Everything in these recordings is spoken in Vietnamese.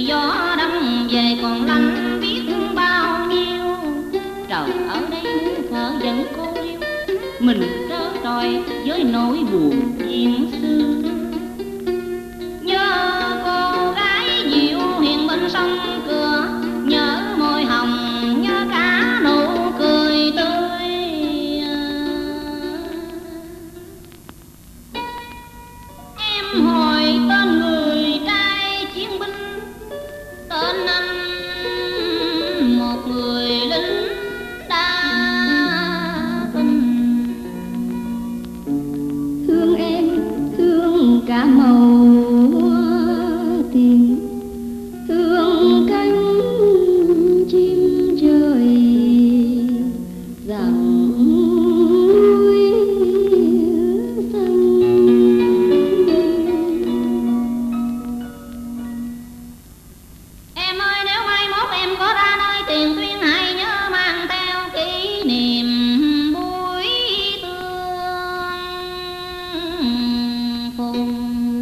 gió đông về còn lạnh biết bao nhiêu. Trời ở đây muôn phở vẫn cô liêu, mình trơ trọi với nỗi buồn duyên xưa. Nhớ cô gái dịu hiền bên sông cửa, nhớ môi hồng, nhớ cả nụ cười tươi. Em hỏi tên người trai chiến binh, tên anh một người lính đa tình. Thương em, thương cả màu tiền, thương cánh chim trời rằng núi xanh. Em ơi nếu mai mốt em có ra nơi tiền tuyến, hãy nhớ mang theo kỷ niệm buổi tương phùng.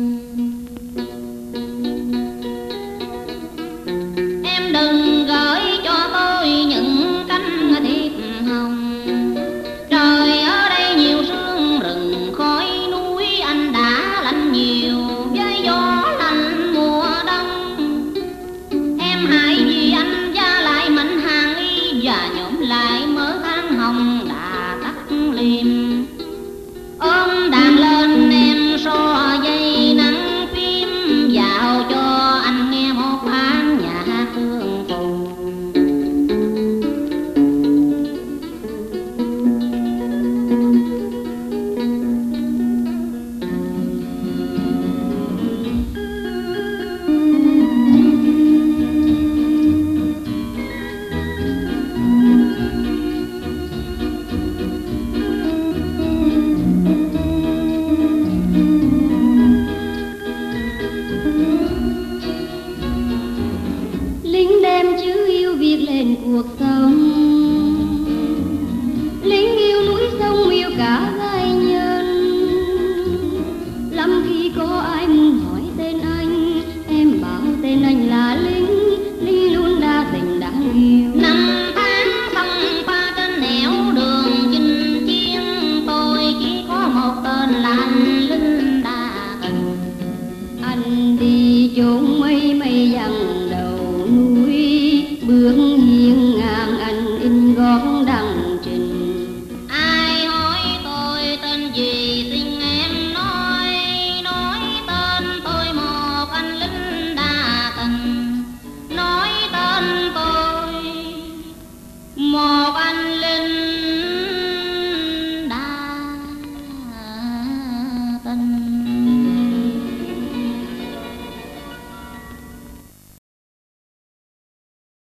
Em đừng gửi cho tôi những cánh thiệp hồng. Trời ở đây nhiều sương rừng khói núi, anh đã lạnh nhiều với gió lạnh mùa đông. Em hãy vì anh gia lại mảnh hàng y, và nhổm lại mớ than hồng đã tắt liềm. Ôm đàn lên em so dây nắng phim, dạo cho anh nghe một bản nhạc tương phùng. Lính đem chữ yêu viết lên cuộc sống, lính yêu núi sông yêu cả giai nhân. Lắm khi có ai muốn hỏi tên anh, em bảo tên anh là lính, lính luôn đa tình đáng yêu. Năm tháng sông pha trên nẻo đường chinh chiến, tôi chỉ có một tên là anh lính đa tình. Anh đi chốn mây mây vàng